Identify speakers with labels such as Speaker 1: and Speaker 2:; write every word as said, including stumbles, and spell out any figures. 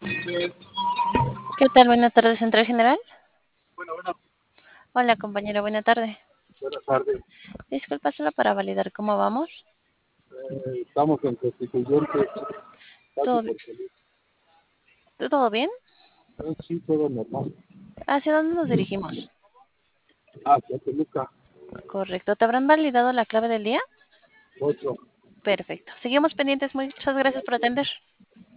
Speaker 1: ¿Qué tal? Buenas tardes, Central General.
Speaker 2: Bueno, bueno,
Speaker 1: Hola, compañero, buena tarde.
Speaker 2: buenas tardes.
Speaker 1: Disculpa, solo para validar cómo vamos.
Speaker 2: Eh, estamos en Constituyentes, casi
Speaker 1: ¿Todo,
Speaker 2: por salir.
Speaker 1: todo bien?
Speaker 2: Eh, sí, todo normal.
Speaker 1: ¿Hacia dónde nos dirigimos?
Speaker 2: Hacia Toluca,
Speaker 1: Correcto. ¿Te habrán validado la clave del día?
Speaker 2: ocho.
Speaker 1: Perfecto. Seguimos pendientes. Muchas gracias por atender.